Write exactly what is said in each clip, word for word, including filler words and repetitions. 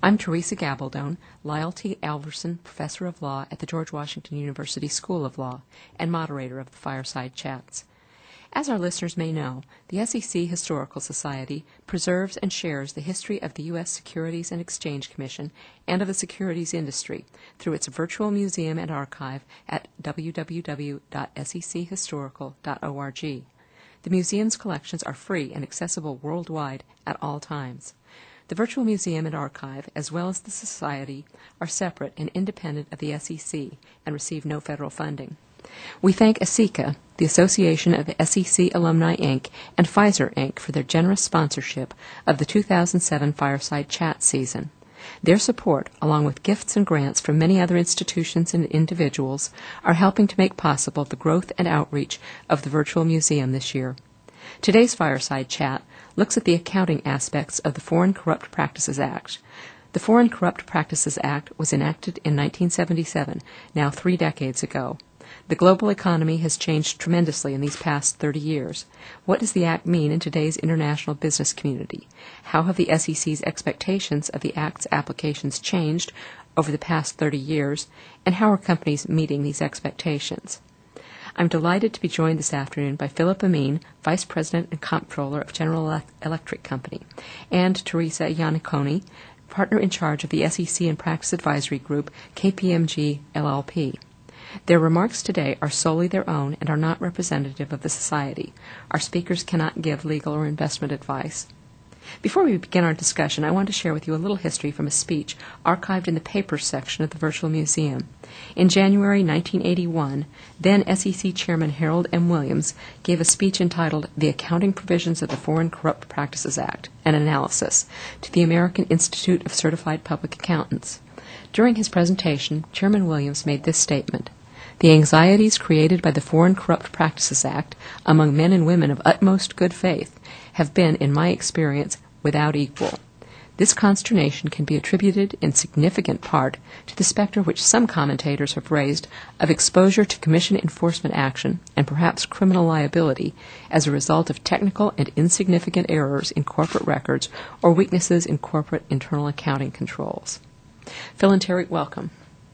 I'm Teresa Gabaldon, Lyle T. Alverson Professor of Law at the George Washington University School of Law and moderator of the Fireside Chats. As our listeners may know, the S E C Historical Society preserves and shares the history of the U S Securities and Exchange Commission and of the securities industry through its virtual museum and archive at w w w dot s e c historical dot org. The museum's collections are free and accessible worldwide at all times. The virtual museum and archive, as well as the Society, are separate and independent of the S E C and receive no federal funding. We thank ASECA, the Association of S E C Alumni, Incorporated, and Pfizer, Incorporated for their generous sponsorship of the two thousand seven Fireside Chat season. Their support, along with gifts and grants from many other institutions and individuals, are helping to make possible the growth and outreach of the virtual museum this year. Today's Fireside Chat looks at the accounting aspects of the Foreign Corrupt Practices Act. The Foreign Corrupt Practices Act was enacted in nineteen seventy-seven, now three decades ago. The global economy has changed tremendously in these past thirty years. What does the Act mean in today's international business community? How have the S E C's expectations of the Act's applications changed over the past thirty years, and how are companies meeting these expectations? I'm delighted to be joined this afternoon by Philip Amin, Vice President and Comptroller of General Electric Company, and Teresa Ianniconi, Partner in charge of the S E C and Practice Advisory Group, K P M G L L P. Their remarks today are solely their own and are not representative of the Society. Our speakers cannot give legal or investment advice. Before we begin our discussion, I want to share with you a little history from a speech archived in the Papers section of the Virtual Museum. In January nineteen eighty-one, then S E C Chairman Harold M. Williams gave a speech entitled The Accounting Provisions of the Foreign Corrupt Practices Act, an Analysis, to the American Institute of Certified Public Accountants. During his presentation, Chairman Williams made this statement: "The anxieties created by the Foreign Corrupt Practices Act among men and women of utmost good faith have been, in my experience, without equal. This consternation can be attributed in significant part to the specter which some commentators have raised of exposure to Commission enforcement action and perhaps criminal liability as a result of technical and insignificant errors in corporate records or weaknesses in corporate internal accounting controls." Phil and Terry, welcome.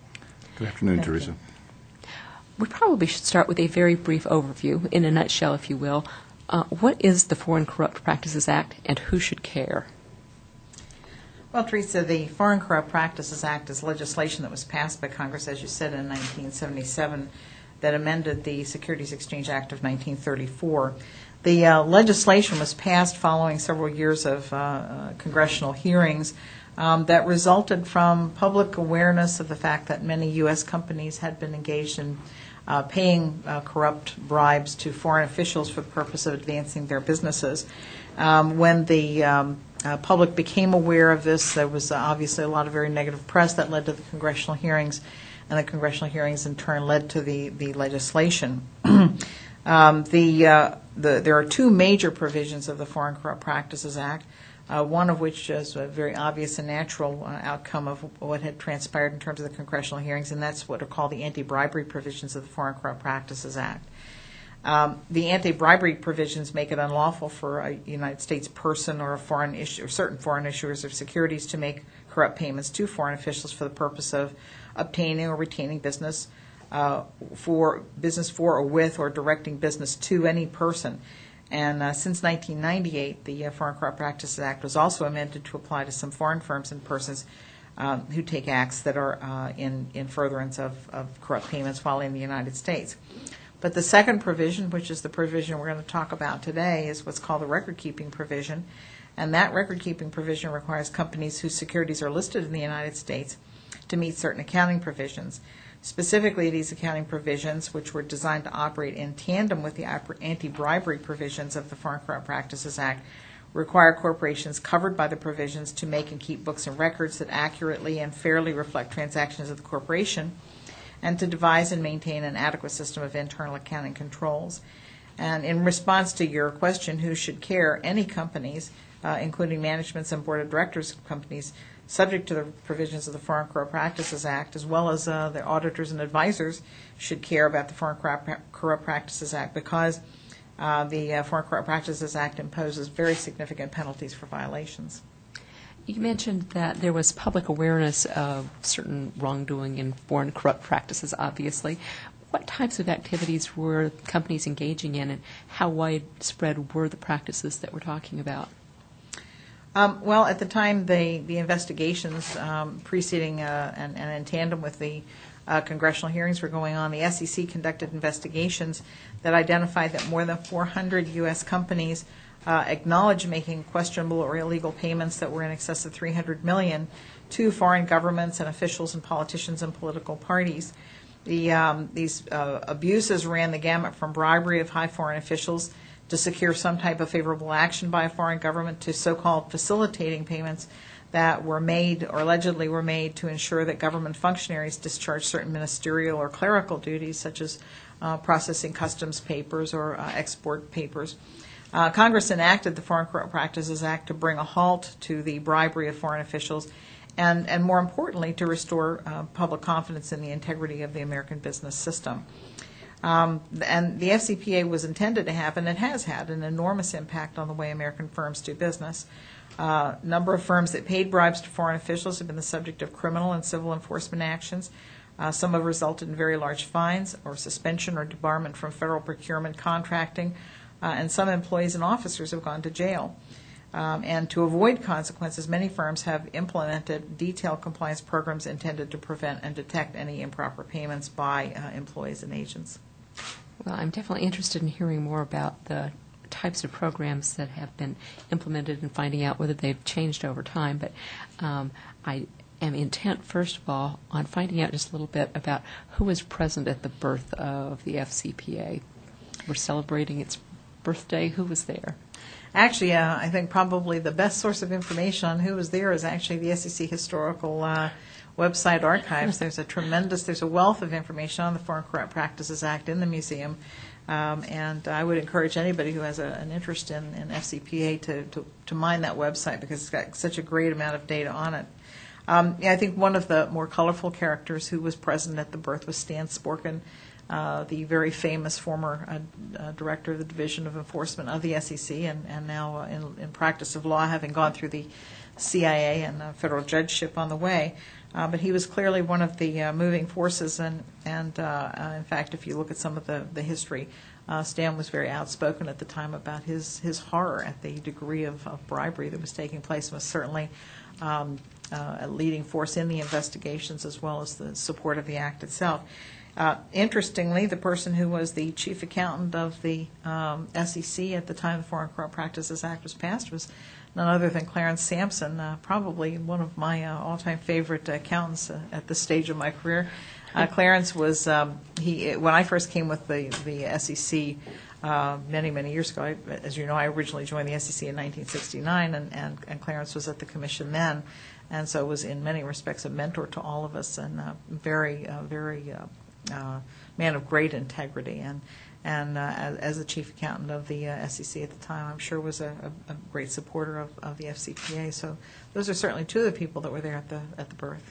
Good afternoon, Teresa. We probably should start with a very brief overview, in a nutshell, if you will. Uh, what is the Foreign Corrupt Practices Act, and who should care? Well, Teresa, the Foreign Corrupt Practices Act is legislation that was passed by Congress, as you said, in nineteen seventy-seven, that amended the Securities Exchange Act of nineteen thirty-four. The uh, legislation was passed following several years of uh, uh, congressional hearings um, that resulted from public awareness of the fact that many U S companies had been engaged in Uh, paying uh, corrupt bribes to foreign officials for the purpose of advancing their businesses. Um, when the um, uh, public became aware of this, there was uh, obviously a lot of very negative press that led to the congressional hearings, and the congressional hearings in turn led to the, the legislation. um, the, uh, the, there are two major provisions of the Foreign Corrupt Practices Act, Uh, one of which is a very obvious and natural uh, outcome of what had transpired in terms of the congressional hearings, and that's what are called the anti-bribery provisions of the Foreign Corrupt Practices Act. Um, the anti-bribery provisions make it unlawful for a United States person or a foreign issue, or certain foreign issuers of securities to make corrupt payments to foreign officials for the purpose of obtaining or retaining business uh, for business for or with or directing business to any person. And uh, since nineteen ninety-eight, the uh, Foreign Corrupt Practices Act was also amended to apply to some foreign firms and persons um, who take acts that are uh, in, in furtherance of, of corrupt payments while in the United States. But the second provision, which is the provision we're going to talk about today, is what's called the record-keeping provision. And that record-keeping provision requires companies whose securities are listed in the United States to meet certain accounting provisions. Specifically, these accounting provisions, which were designed to operate in tandem with the anti-bribery provisions of the Foreign Corrupt Practices Act, require corporations covered by the provisions to make and keep books and records that accurately and fairly reflect transactions of the corporation, and to devise and maintain an adequate system of internal accounting controls. And in response to your question, who should care, any companies, uh, including managements and board of directors of companies, subject to the provisions of the Foreign Corrupt Practices Act, as well as uh, the auditors and advisors, should care about the Foreign Corrupt Practices Act, because uh, the uh, Foreign Corrupt Practices Act imposes very significant penalties for violations. You mentioned that there was public awareness of certain wrongdoing in foreign corrupt practices, obviously. What types of activities were companies engaging in, and how widespread were the practices that we're talking about? Um, well, at the time, the, the investigations um, preceding uh, and, and in tandem with the uh, congressional hearings were going on, the S E C conducted investigations that identified that more than four hundred U S companies uh, acknowledged making questionable or illegal payments that were in excess of three hundred million dollars to foreign governments and officials and politicians and political parties. The, um, these uh, abuses ran the gamut from bribery of high foreign officials to secure some type of favorable action by a foreign government to so-called facilitating payments that were made or allegedly were made to ensure that government functionaries discharged certain ministerial or clerical duties, such as uh, processing customs papers or uh, export papers. Uh, Congress enacted the Foreign Corrupt Practices Act to bring a halt to the bribery of foreign officials and, and more importantly, to restore uh, public confidence in the integrity of the American business system. Um, and the F C P A was intended to have, and it has had, an enormous impact on the way American firms do business. A uh, number of firms that paid bribes to foreign officials have been the subject of criminal and civil enforcement actions. Uh, some have resulted in very large fines or suspension or debarment from federal procurement contracting, uh, and some employees and officers have gone to jail. Um, and to avoid consequences, many firms have implemented detailed compliance programs intended to prevent and detect any improper payments by uh, employees and agents. Well, I'm definitely interested in hearing more about the types of programs that have been implemented and finding out whether they've changed over time. But um, I am intent, first of all, on finding out just a little bit about who was present at the birth of the F C P A. We're celebrating its birthday. Who was there? Actually, uh, I think probably the best source of information on who was there is actually the S E C Historical uh, website archives. There's a tremendous, there's a wealth of information on the Foreign Corrupt Practices Act in the museum, um, and I would encourage anybody who has a, an interest in, in F C P A to, to, to mine that website because it's got such a great amount of data on it. Um, yeah, I think one of the more colorful characters who was present at the birth was Stan Sporkin, Uh, the very famous former uh, uh, director of the Division of Enforcement of the S E C and, and now uh, in, in practice of law, having gone through the C I A and uh, federal judgeship on the way. Uh, but he was clearly one of the uh, moving forces, and, and uh, uh, in fact, if you look at some of the, the history, uh, Stan was very outspoken at the time about his, his horror at the degree of, of bribery that was taking place, and was certainly um, uh, a leading force in the investigations as well as the support of the act itself. Uh, interestingly, the person who was the chief accountant of the um, S E C at the time the Foreign Corrupt Practices Act was passed was none other than Clarence Sampson, uh, probably one of my uh, all-time favorite accountants uh, at this stage of my career. Uh, Clarence was, um, he when I first came with the, the S E C uh, many, many years ago, I, as you know, I originally joined the S E C in nineteen sixty-nine, and, and, and Clarence was at the commission then, and so was in many respects a mentor to all of us, and uh, very, uh, very uh, Uh, man of great integrity, and and uh, as, as the chief accountant of the uh, S E C at the time, I'm sure was a, a, a great supporter of, of the F C P A. So those are certainly two of the people that were there at the at the birth.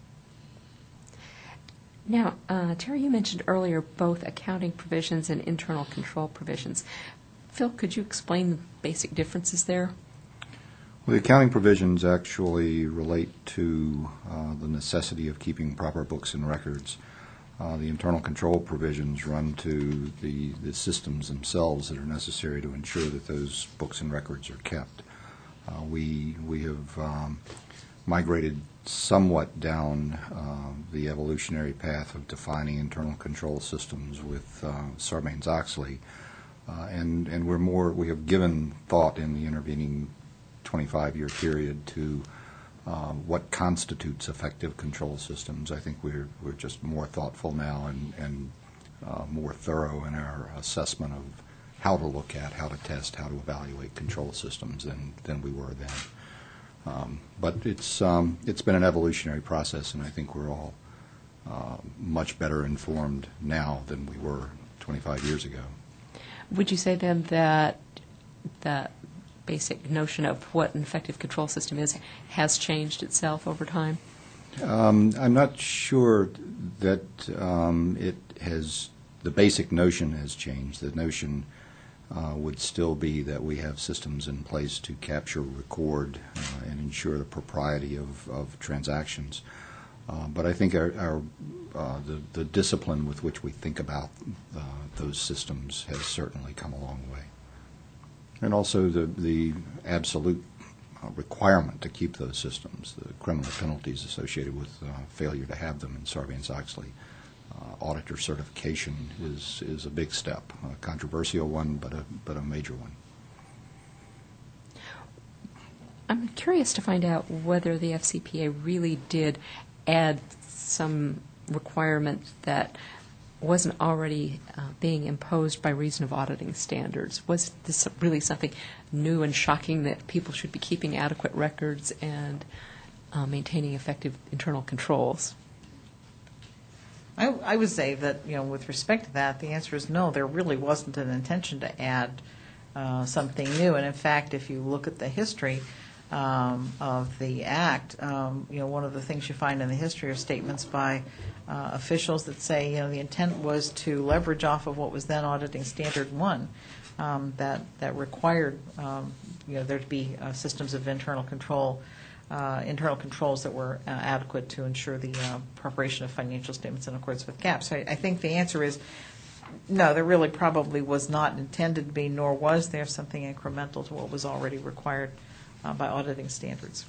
Now, uh, Terry, you mentioned earlier both accounting provisions and internal control provisions. Phil, could you explain the basic differences there? Well, the accounting provisions actually relate to uh, the necessity of keeping proper books and records. Uh, the internal control provisions run to the, the systems themselves that are necessary to ensure that those books and records are kept. Uh, we, we have um, migrated somewhat down uh, the evolutionary path of defining internal control systems with uh, Sarbanes-Oxley, uh, and, and we're more, we have given thought in the intervening twenty-five year period to Uh, what constitutes effective control systems. I think we're we're just more thoughtful now and, and uh, more thorough in our assessment of how to look at, how to test, how to evaluate control systems than, than we were then. Um, but it's um, it's been an evolutionary process, and I think we're all uh, much better informed now than we were twenty-five years ago. Would you say then that that basic notion of what an effective control system is has changed itself over time? Um, I'm not sure that um, it has, the basic notion has changed. The notion uh, would still be that we have systems in place to capture, record, uh, and ensure the propriety of, of transactions. Uh, but I think our, our uh, the, the discipline with which we think about uh, those systems has certainly come a long way. And also the, the absolute uh, requirement to keep those systems, the criminal penalties associated with uh, failure to have them in Sarbanes-Oxley. Uh, auditor certification is, is a big step, a controversial one, but a, but a major one. I'm curious to find out whether the F C P A really did add some requirement that wasn't already uh, being imposed by reason of auditing standards. Was this really something new and shocking that people should be keeping adequate records and uh, maintaining effective internal controls? I, I would say that, you know, with respect to that, the answer is no. There really wasn't an intention to add uh, something new. And in fact, if you look at the history um, of the Act, um, you know, one of the things you find in the history are statements by uh, officials that say, you know, the intent was to leverage off of what was then auditing standard one, um, that that required, um, you know, there to be uh, systems of internal control. Uh, internal controls that were uh, adequate to ensure the uh, preparation of financial statements in accordance with GAAP. So I, I think the answer is no, there really probably was not intended to be, nor was there something incremental to what was already required uh, by auditing standards.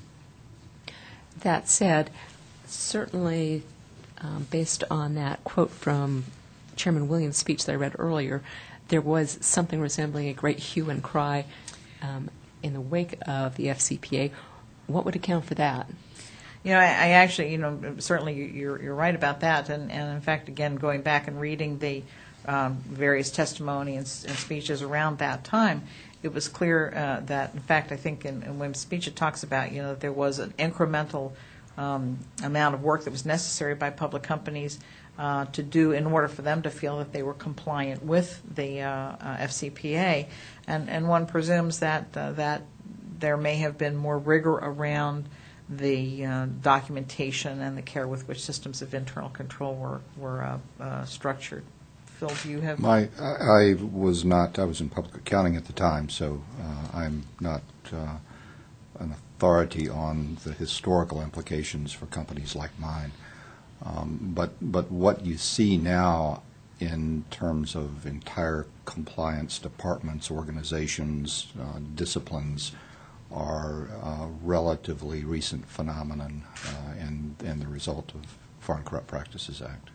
That said, certainly um, based on that quote from Chairman Williams' speech that I read earlier, there was something resembling a great hue and cry um, in the wake of the F C P A. What would account for that? You know, I, I actually, you know, certainly you're you're right about that, and, and in fact, again, going back and reading the um, various testimony and, and speeches around that time, it was clear uh, that, in fact, I think in, in Williams' speech it talks about, you know, that there was an incremental um, amount of work that was necessary by public companies uh, to do in order for them to feel that they were compliant with the uh, uh, F C P A, and and one presumes that uh, that. there may have been more rigor around the uh, documentation and the care with which systems of internal control were were uh, uh, structured. Phil, do you have? My, I, I was not. I was in public accounting at the time, so uh, I'm not uh, an authority on the historical implications for companies like mine. Um, but but what you see now in terms of entire compliance departments, organizations, uh, disciplines, are a relatively recent phenomenon uh, and, and the result of Foreign Corrupt Practices Act.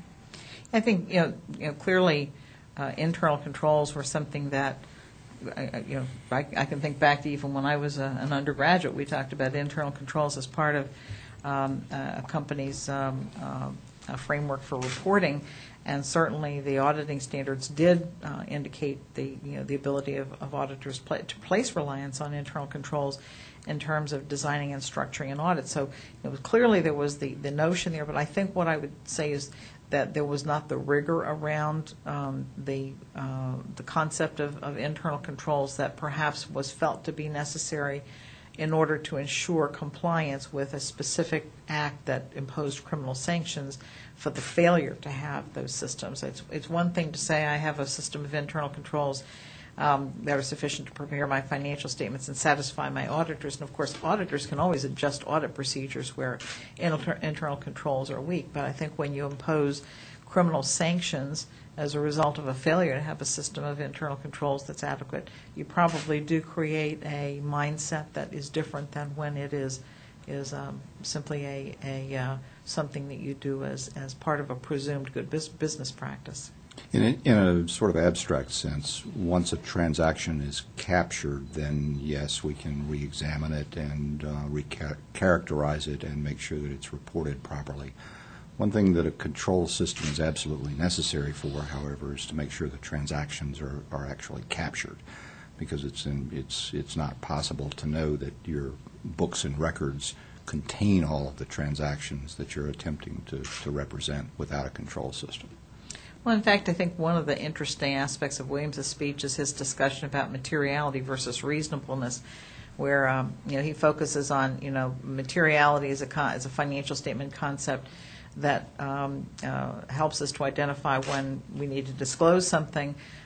I think, you know, you know clearly uh, internal controls were something that, I, you know, I, I can think back to even when I was a, an undergraduate, we talked about internal controls as part of um, a company's um, uh, a framework for reporting. And certainly, the auditing standards did uh, indicate the you know the ability of, of auditors pla- to place reliance on internal controls in terms of designing and structuring an audit. So, it was, clearly there was the, the notion there. But I think what I would say is that there was not the rigor around um, the uh, the concept of, of internal controls that perhaps was felt to be necessary in order to ensure compliance with a specific act that imposed criminal sanctions for the failure to have those systems. It's, it's one thing to say I have a system of internal controls um, that are sufficient to prepare my financial statements and satisfy my auditors. And, of course, auditors can always adjust audit procedures where inter- internal controls are weak. But I think when you impose criminal sanctions as a result of a failure to have a system of internal controls that's adequate, you probably do create a mindset that is different than when it is is um, simply a, a uh, something that you do as, as part of a presumed good bus- business practice. In a, in a sort of abstract sense, once a transaction is captured, then yes, we can re-examine it and uh, re-characterize it and make sure that it's reported properly. One thing that a control system is absolutely necessary for, however, is to make sure the transactions are, are actually captured, because it's in, it's it's not possible to know that your books and records contain all of the transactions that you're attempting to, to represent without a control system. Well, in fact, I think one of the interesting aspects of Williams' speech is his discussion about materiality versus reasonableness, where um, you know he focuses on you know materiality as a con- as a financial statement concept that um, uh, helps us to identify when we need to disclose something,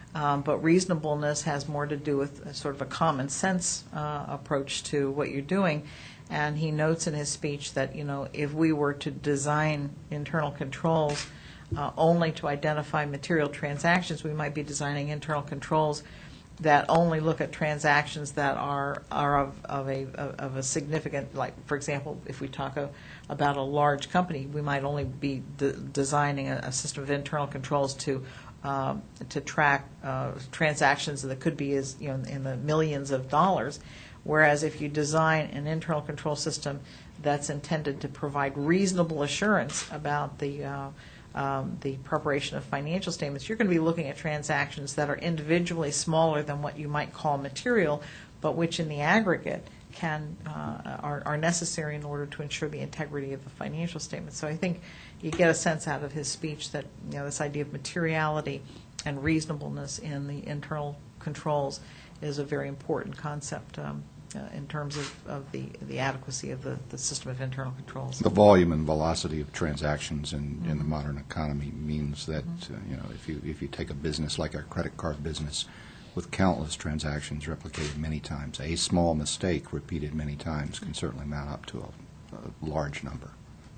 Um, but reasonableness has more to do with a sort of a common sense uh, approach to what you're doing. And he notes in his speech that, you know, if we were to design internal controls uh, only to identify material transactions, we might be designing internal controls that only look at transactions that are are of, of a of a significant, like, for example, if we talk a, about a large company, we might only be de- designing a, a system of internal controls to um, to track uh, transactions that could be as, you know, in the millions of dollars. Whereas if you design an internal control system that's intended to provide reasonable assurance about the uh, um, the preparation of financial statements, you're going to be looking at transactions that are individually smaller than what you might call material, but which in the aggregate can uh, are, are necessary in order to ensure the integrity of the financial statements. So I think you get a sense out of his speech that, you know, this idea of materiality and reasonableness in the internal controls is a very important concept um, uh, in terms of, of the, the adequacy of the, the system of internal controls. The volume and velocity of transactions in, mm-hmm. in the modern economy means that mm-hmm. uh, you know, if you if you take a business like a credit card business with countless transactions replicated many times, a small mistake repeated many times can certainly mount up to a, a large number.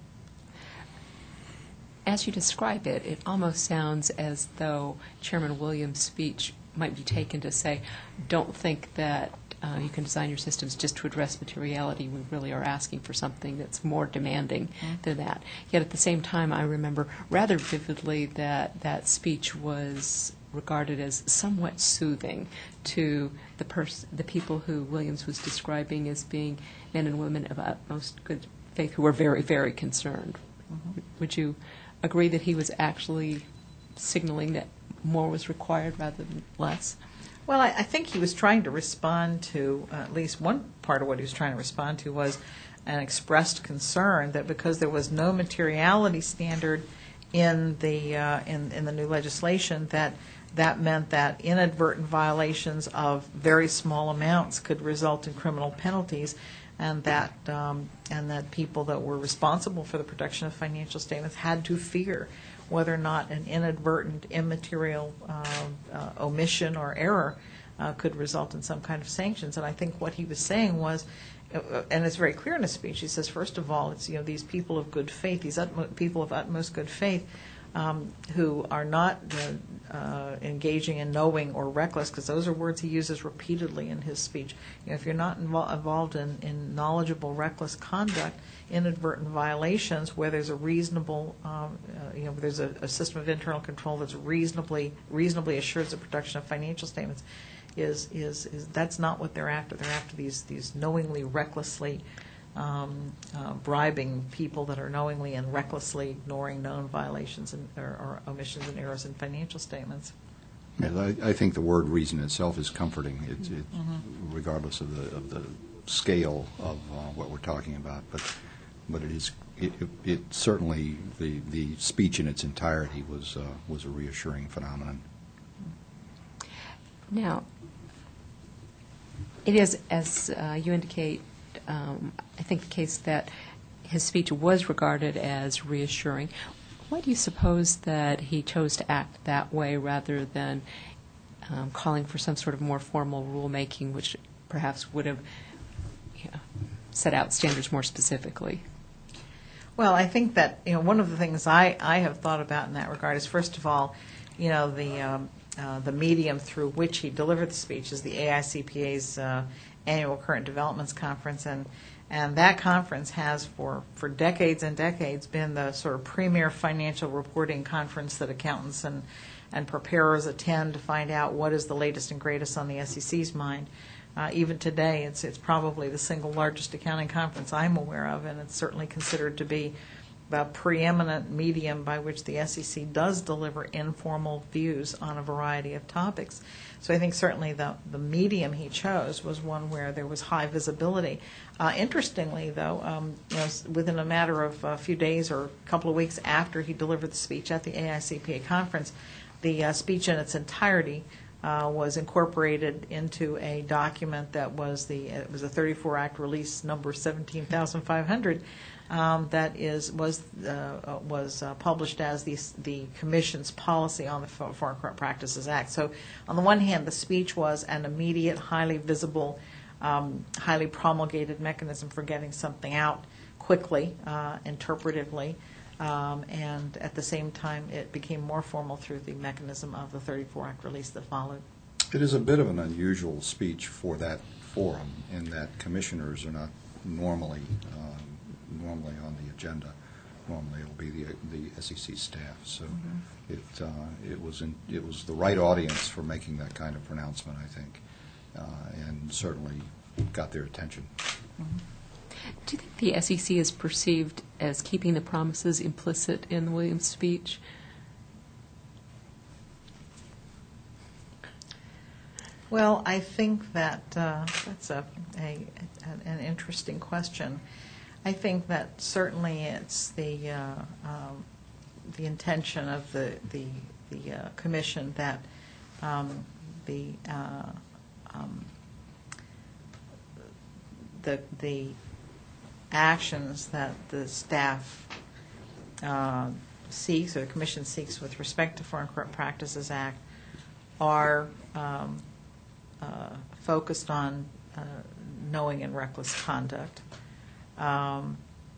As you describe it, it almost sounds as though Chairman Williams' speech might be taken to say, don't think that uh, you can design your systems just to address materiality. We really are asking for something that's more demanding mm-hmm. than that. Yet at the same time, I remember rather vividly that that speech was regarded as somewhat soothing to the pers- the people who Williams was describing as being men and women of utmost good faith who were very, very concerned. Mm-hmm. Would you agree that he was actually signaling that more was required rather than less? Well, I, I think he was trying to respond to, uh, at least one part of what he was trying to respond to was an expressed concern that because there was no materiality standard in the uh, in, in the new legislation, that that meant that inadvertent violations of very small amounts could result in criminal penalties, and that um, and that people that were responsible for the production of financial statements had to fear whether or not an inadvertent, immaterial uh, uh, omission or error uh, could result in some kind of sanctions. And I think what he was saying was, uh, and it's very clear in his speech, he says, first of all, it's, you know, these people of good faith, these utmo- people of utmost good faith, um, who are not uh, uh, engaging in knowing or reckless, because those are words he uses repeatedly in his speech. You know, if you're not invo- involved in, in knowledgeable, reckless conduct, inadvertent violations where there's a reasonable, um, uh, you know, there's a, a system of internal control that's reasonably reasonably assures the production of financial statements, is is is that's not what they're after. They're after these these knowingly, recklessly um, uh, bribing people that are knowingly and recklessly ignoring known violations and or, or omissions and errors in financial statements. Yeah, I, I think the word reason itself is comforting. It's, it's mm-hmm. regardless of the of the scale of uh, what we're talking about, but. But it is it, it, it certainly the the speech in its entirety was uh, was a reassuring phenomenon. Now, it is, as uh, you indicate, um, I think the case that his speech was regarded as reassuring. Why do you suppose that he chose to act that way rather than um, calling for some sort of more formal rulemaking, which perhaps would have you know, set out standards more specifically? Well, I think that, you know, one of the things I, I have thought about in that regard is, first of all, you know, the um, uh, the medium through which he delivered the speech is the A I C P A's uh, annual Current Developments Conference, and and that conference has for, for decades and decades been the sort of premier financial reporting conference that accountants and, and preparers attend to find out what is the latest and greatest on the S E C's mind. Uh, even today, it's it's probably the single largest accounting conference I'm aware of, and it's certainly considered to be the preeminent medium by which the S E C does deliver informal views on a variety of topics. So I think certainly the, the medium he chose was one where there was high visibility. Uh, interestingly, though, um, you know, within a matter of a few days or a couple of weeks after he delivered the speech at the A I C P A conference, the uh, speech in its entirety Uh, was incorporated into a document that was the it was a thirty-four Act release number seventeen thousand five hundred, um, that is was uh, was uh, published as the the Commission's policy on the Foreign Corrupt Practices Act. So, on the one hand, the speech was an immediate, highly visible, um, highly promulgated mechanism for getting something out quickly, uh, interpretively, um, and at the same time, it became more formal through the mechanism of the thirty-four Act release that followed. It is a bit of an unusual speech for that forum in that commissioners are not normally um, normally on the agenda. Normally, it'll be the the S E C staff. So mm-hmm. it uh, it was in, it was the right audience for making that kind of pronouncement, I think, uh, and certainly got their attention. Mm-hmm. Do you think the S E C is perceived as keeping the promises implicit in the Williams speech? Well, I think that uh, that's a, a an interesting question. I think that certainly it's the uh, um, the intention of the the the uh, commission that um, the uh, um, the the actions that the staff uh, seeks or the commission seeks with respect to Foreign Corrupt Practices Act are um, uh, focused on uh, knowing and reckless conduct. Um,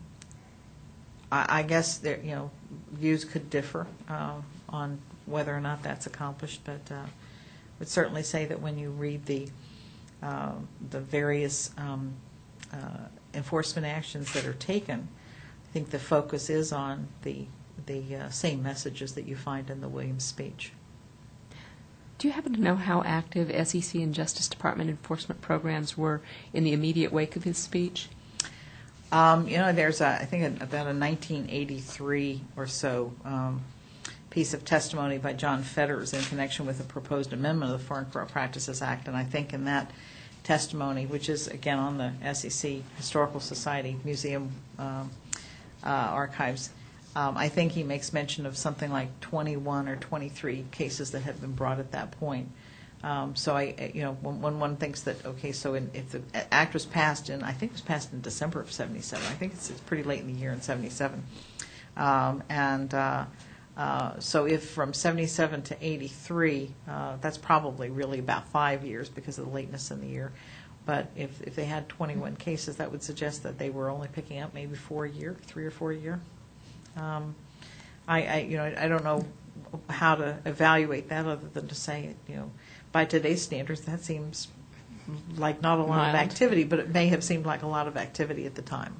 I, I guess there, you know, views could differ uh, on whether or not that's accomplished, but uh, would certainly say that when you read the uh, the various um, uh, enforcement actions that are taken, I think the focus is on the the uh, same messages that you find in the Williams speech. Do you happen to know how active S E C and Justice Department enforcement programs were in the immediate wake of his speech? Um, you know, there's, a, I think, a, about a nineteen eighty-three or so um, piece of testimony by John Fetters in connection with a proposed amendment of the Foreign Corrupt Practices Act, and I think in that testimony, which is, again, on the S E C Historical Society Museum um, uh, archives, Um, I think he makes mention of something like twenty-one or twenty-three cases that had been brought at that point. Um, so I, you know, when, when one thinks that, okay, so in, if the act was passed in, I think it was passed in December of seventy-seven. I think it's, it's pretty late in the year in seventy-seven. Um, and uh, uh, so if from seventy-seven to eighty-three, uh, that's probably really about five years because of the lateness in the year. But if, if they had twenty-one cases, that would suggest that they were only picking up maybe four a year, three or four a year. Um, I, I, you know, I don't know how to evaluate that other than to say, you know, by today's standards, that seems like not a lot Mild. of activity, but it may have seemed like a lot of activity at the time.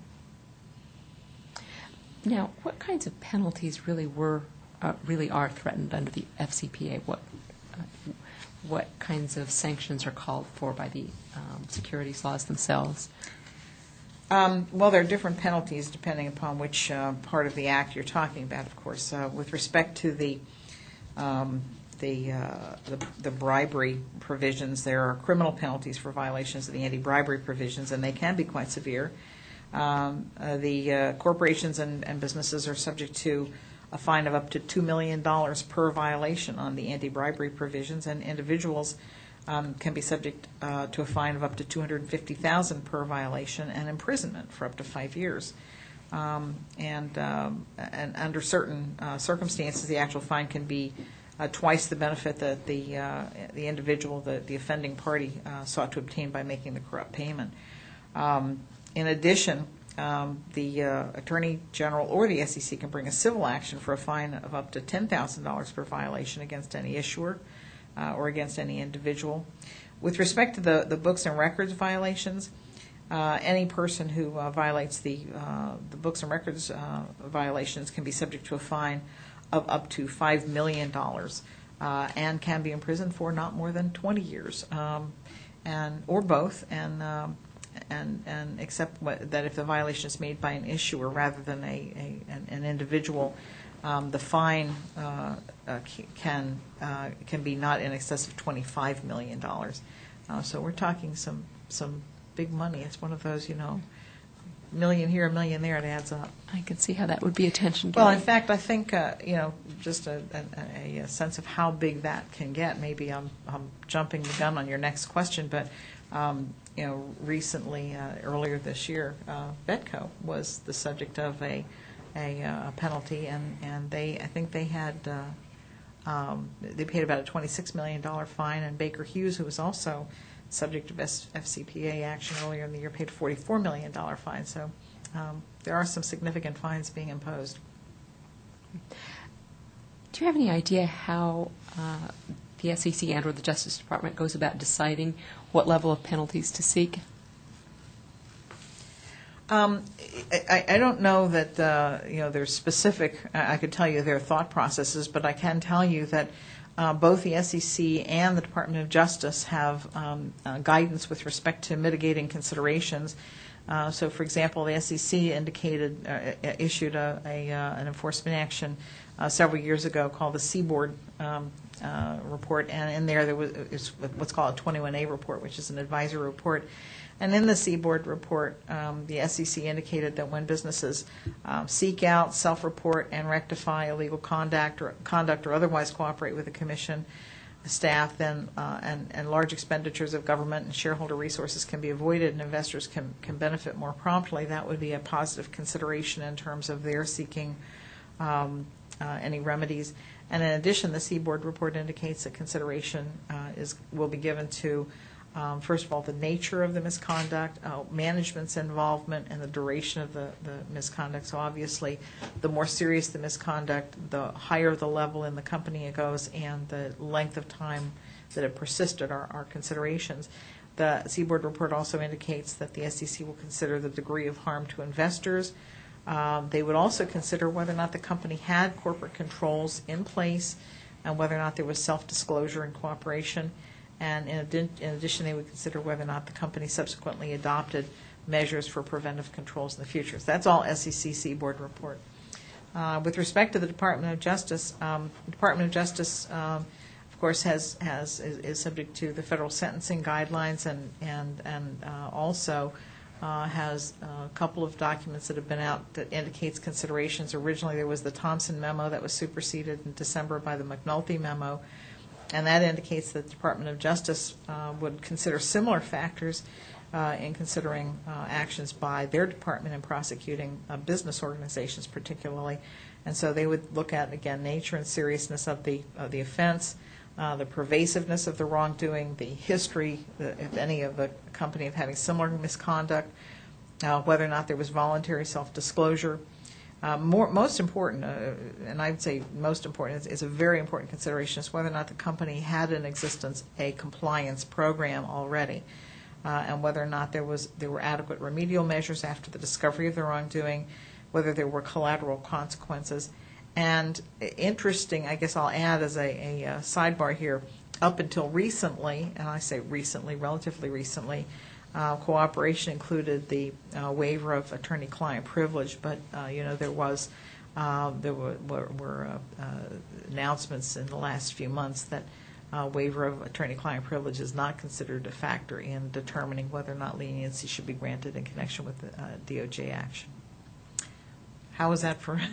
Now, what kinds of penalties really were, uh, really are threatened under the F C P A? What, uh, what kinds of sanctions are called for by the um, securities laws themselves? Um, well, there are different penalties depending upon which uh, part of the act you're talking about, of course. Uh, with respect to the um, the, uh, the the bribery provisions, there are criminal penalties for violations of the anti-bribery provisions, and they can be quite severe. Um, uh, the uh, corporations and, and businesses are subject to a fine of up to two million dollars per violation on the anti-bribery provisions, and individuals Um, can be subject uh, to a fine of up to two hundred fifty thousand dollars per violation and imprisonment for up to five years. Um, and, um, and under certain uh, circumstances, the actual fine can be uh, twice the benefit that the uh, the individual, the, the offending party, uh, sought to obtain by making the corrupt payment. Um, in addition, um, the uh, Attorney General or the S E C can bring a civil action for a fine of up to ten thousand dollars per violation against any issuer Uh, or against any individual. With respect to the, the books and records violations, uh, any person who uh, violates the, uh, the books and records uh, violations can be subject to a fine of up to five million dollars uh, and can be imprisoned for not more than twenty years, um, and or both, and um, and and except what, that if the violation is made by an issuer rather than a, a an, an individual, Um, the fine uh, uh, can uh, can be not in excess of twenty-five million dollars. Uh, so we're talking some some big money. It's one of those, you know, million here, a million there. It adds up. I can see how that would be attention Well, getting. in fact, I think uh, you know, just a, a, a sense of how big that can get. Maybe I'm I'm jumping the gun on your next question, but um, you know, recently, uh, earlier this year, uh, Betco was the subject of a a, uh, penalty, and, and they, I think they had, uh, um, they paid about a twenty-six million dollars fine, and Baker Hughes, who was also subject of F C P A action earlier in the year, paid a forty-four million dollars fine. So um, there are some significant fines being imposed. Do you have any idea how uh, the S E C and or the Justice Department goes about deciding what level of penalties to seek? Um, I, I don't know that uh, you know there's specific. I could tell you their thought processes, but I can tell you that uh, both the S E C and the Department of Justice have um, uh, guidance with respect to mitigating considerations. Uh, so, for example, the S E C indicated uh, issued a, a uh, an enforcement action uh, several years ago called the Seaboard um, uh, report, and in there there was is what's called a twenty-one A report, which is an advisory report. And in the Seaboard report, um, the S E C indicated that when businesses um, seek out, self-report, and rectify illegal conduct or, conduct or otherwise cooperate with the Commission staff, then uh, and, and large expenditures of government and shareholder resources can be avoided and investors can, can benefit more promptly, that would be a positive consideration in terms of their seeking um, uh, any remedies. And in addition, the Seaboard report indicates that consideration uh, is will be given to Um, first of all, the nature of the misconduct, uh, management's involvement, and the duration of the, the misconduct. So obviously, the more serious the misconduct, the higher the level in the company it goes, and the length of time that it persisted are, are considerations. The Seaboard report also indicates that the S E C will consider the degree of harm to investors. Um, they would also consider whether or not the company had corporate controls in place and whether or not there was self-disclosure and cooperation. And in, adi- in addition, they would consider whether or not the company subsequently adopted measures for preventive controls in the future. So that's all S E C Seaboard report. Uh, with respect to the Department of Justice, um, the Department of Justice, um, of course, has has is, is subject to the federal sentencing guidelines, and and and uh, also uh, has a couple of documents that have been out that indicates considerations. Originally, there was the Thompson memo that was superseded in December by the McNulty memo. And that indicates that the Department of Justice uh, would consider similar factors uh, in considering uh, actions by their department in prosecuting uh, business organizations particularly. And so they would look at, again, nature and seriousness of the of the offense, uh, the pervasiveness of the wrongdoing, the history, the, if any, of the company of having similar misconduct, uh, whether or not there was voluntary self-disclosure. Uh, more, most important, uh, and I'd say most important, is, is a very important consideration, is whether or not the company had in existence a compliance program already, uh, and whether or not there was there were adequate remedial measures after the discovery of the wrongdoing, whether there were collateral consequences. And interesting, I guess I'll add as a, a, a sidebar here, up until recently, and I say recently, relatively recently, Uh, cooperation included the uh, waiver of attorney-client privilege, but uh, you know there was uh, there were, were, were uh, uh, announcements in the last few months that uh, waiver of attorney-client privilege is not considered a factor in determining whether or not leniency should be granted in connection with the uh, D O J action. How was that for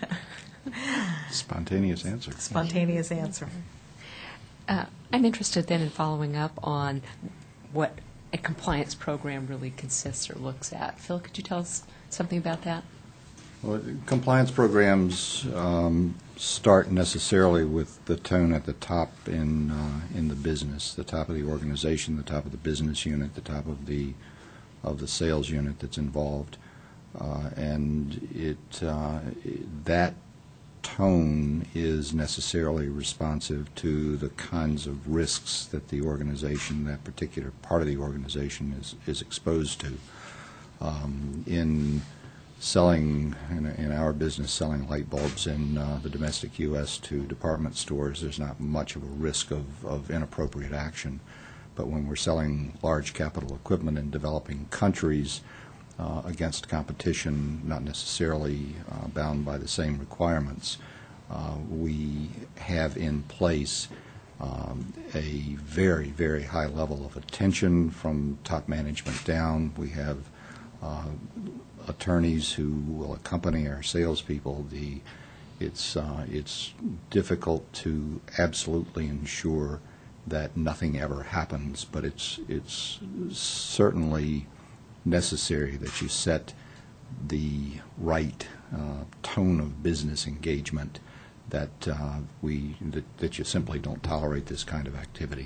Spontaneous answer. Spontaneous answer. Uh, I'm interested then in following up on what a compliance program really consists or looks at. Phil, could you tell us something about that? Well, compliance programs um, start necessarily with the tone at the top in uh, in the business, the top of the organization, the top of the business unit, the top of the of the sales unit that's involved, uh, and it uh, that tone is necessarily responsive to the kinds of risks that the organization, that particular part of the organization, is, is exposed to. Um, in selling, in, in our business, selling light bulbs in uh, the domestic U S to department stores, there's not much of a risk of, of inappropriate action. But when we're selling large capital equipment in developing countries, Uh, against competition, not necessarily uh, bound by the same requirements, uh, we have in place um, a very, very high level of attention from top management down. We have uh, attorneys who will accompany our salespeople. The, it's, uh, it's difficult to absolutely ensure that nothing ever happens, but it's it's certainly necessary that you set the right uh, tone of business engagement, that uh, we that, that you simply don't tolerate this kind of activity.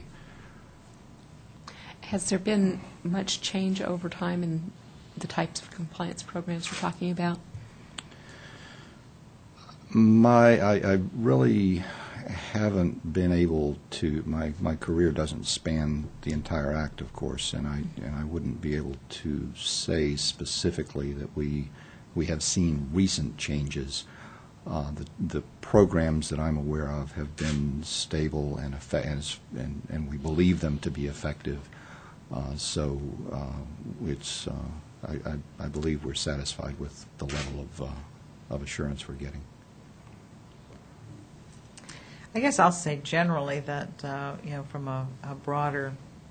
Has there been much change over time in the types of compliance programs we're talking about? My, I, I really haven't been able to. My, my career doesn't span the entire act, of course, and I and I wouldn't be able to say specifically that we we have seen recent changes. Uh, the the programs that I'm aware of have been stable and effect, and and we believe them to be effective. Uh, so uh, it's uh, I, I I believe we're satisfied with the level of uh, of assurance we're getting. I guess I'll say generally that, uh, you know, from a, a broader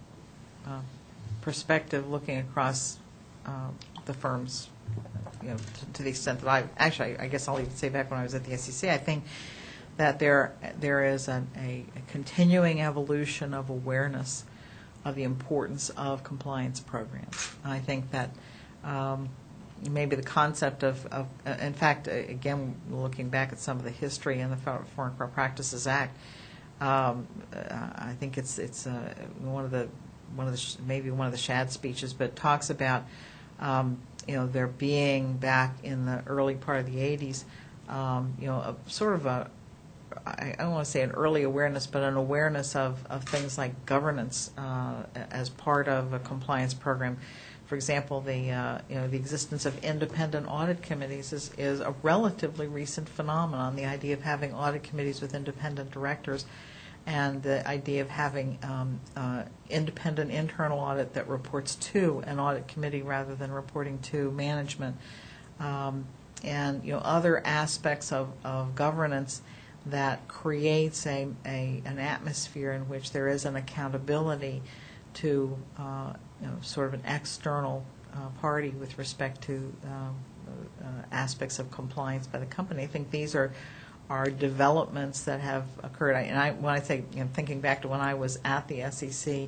uh, perspective, looking across uh, the firms, you know, to, to the extent that I, actually, I guess I'll even say back when I was at the S E C, I think that there there is an, a, a continuing evolution of awareness of the importance of compliance programs. I think that um, maybe the concept of, of uh, in fact, uh, again, looking back at some of the history in the Foreign Corrupt Practices Act, um, uh, I think it's it's uh, one of the one of the sh- maybe one of the shad speeches, but talks about um, you know there being back in the early part of the eighties, um, you know, a, sort of a I don't want to say an early awareness, but an awareness of, of things like governance uh, as part of a compliance program. For example, the uh, you know the existence of independent audit committees is, is a relatively recent phenomenon. The idea of having audit committees with independent directors, and the idea of having um, uh, independent internal audit that reports to an audit committee rather than reporting to management, um, and you know other aspects of, of governance that creates a, a an atmosphere in which there is an accountability to uh, you know, sort of an external uh, party with respect to um, uh, aspects of compliance by the company. I think these are are developments that have occurred. I, and I, when I say, you know, thinking back to when I was at the S E C,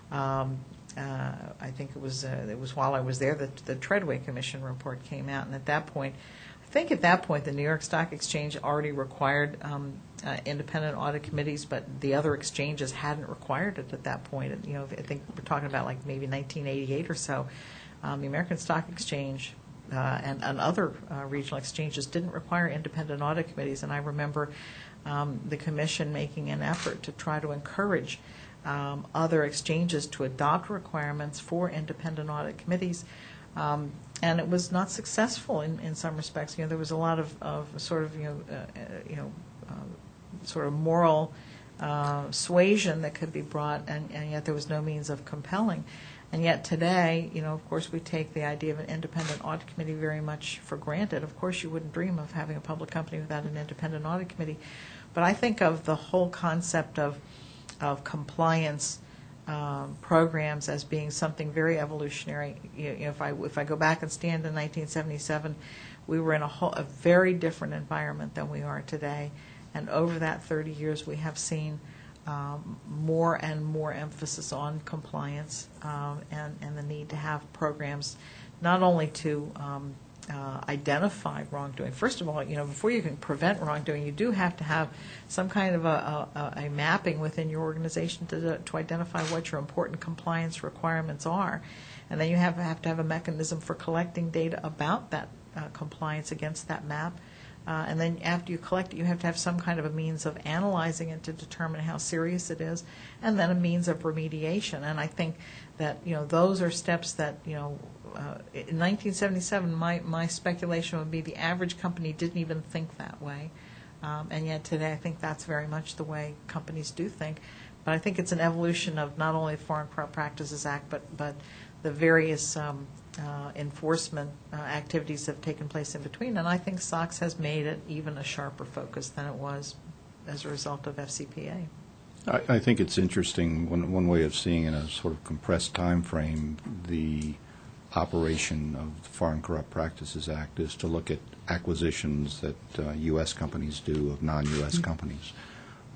um, uh, I think it was uh, it was while I was there that the Treadway Commission report came out, and at that point, I think at that point the New York Stock Exchange already required um, uh, independent audit committees, but the other exchanges hadn't required it at that point. And, you know, I think we're talking about like maybe nineteen eighty-eight or so. Um, the American Stock Exchange uh, and, and other uh, regional exchanges didn't require independent audit committees, and I remember um, the Commission making an effort to try to encourage um, other exchanges to adopt requirements for independent audit committees. Um, and it was not successful in, in some respects. You know, there was a lot of, of sort of, you know, uh, uh, you know, uh, sort of moral uh, suasion that could be brought, and, and yet there was no means of compelling. And yet today, you know, of course, we take the idea of an independent audit committee very much for granted. Of course, you wouldn't dream of having a public company without an independent audit committee. But I think of the whole concept of of compliance Um, programs as being something very evolutionary. You know, if I if I go back and stand in nineteen seventy-seven, we were in a whole, a very different environment than we are today, and over that thirty years, we have seen um, more and more emphasis on compliance um, and and the need to have programs, not only to um, uh, identify wrongdoing. First of all, you know, before you can prevent wrongdoing, you do have to have some kind of a, a, a mapping within your organization to to identify what your important compliance requirements are, and then you have have to have a mechanism for collecting data about that uh, compliance against that map. Uh, and then after you collect it, you have to have some kind of a means of analyzing it to determine how serious it is, and then a means of remediation. And I think that, you know, those are steps that, you know, uh, in nineteen seventy-seven, my, my speculation would be the average company didn't even think that way. Um, and yet today, I think that's very much the way companies do think. But I think it's an evolution of not only the Foreign Corrupt Practices Act, but, but the various um, uh, enforcement uh, activities that have taken place in between. And I think SOX has made it even a sharper focus than it was as a result of F C P A. I, I think it's interesting, one, one way of seeing in a sort of compressed time frame the operation of the Foreign Corrupt Practices Act is to look at acquisitions that uh, U S companies do of non-U S companies.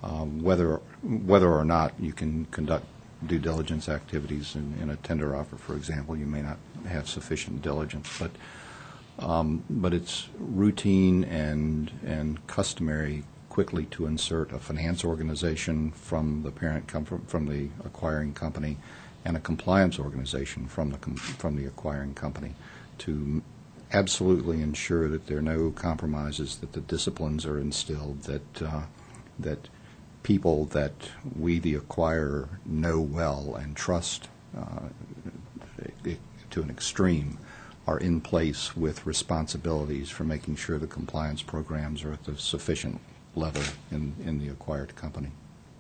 um, whether whether or not you can conduct due diligence activities in, in a tender offer, for example. You may not have sufficient diligence, but um, but it's routine and and customary quickly to insert a finance organization from the parent com- from the acquiring company and a compliance organization from the com- from the acquiring company to absolutely ensure that there are no compromises, that the disciplines are instilled, that uh, that people that we, the acquirer, know well and trust uh, to an extreme are in place with responsibilities for making sure the compliance programs are at the sufficient level in, in the acquired company.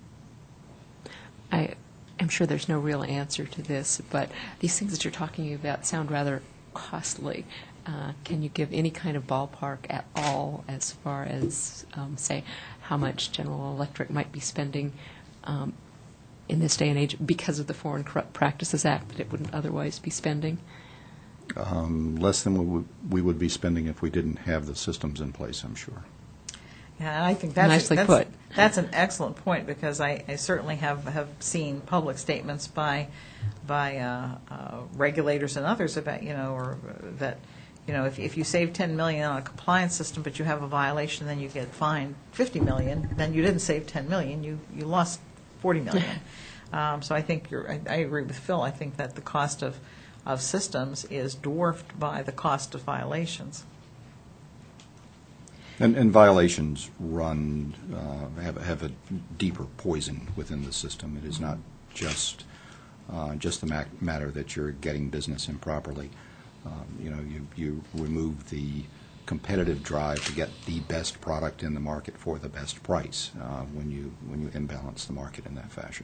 I am sure there's no real answer to this, but these things that you're talking about sound rather costly. Uh, can you give any kind of ballpark at all as far as, um, say, how much General Electric might be spending um, in this day and age because of the Foreign Corrupt Practices Act that it wouldn't otherwise be spending? Um, less than we would, we would be spending if we didn't have the systems in place, I'm sure. Yeah, and I think that's, Nicely that's, put. that's an excellent point, because I, I certainly have, have seen public statements by by uh, uh, regulators and others about, you know, or uh, that, you know, if, if you save ten million dollars on a compliance system, but you have a violation, then you get fined fifty million dollars, then you didn't save ten million dollars, you, you lost forty million dollars. um, so I think you're, I, I agree with Phil. I think that the cost of, of systems is dwarfed by the cost of violations. And, and violations run, uh, have, have a deeper poison within the system. It is not just uh, just the ma- matter that you're getting business improperly. Um, you know, you, you remove the competitive drive to get the best product in the market for the best price uh, when you when you imbalance the market in that fashion.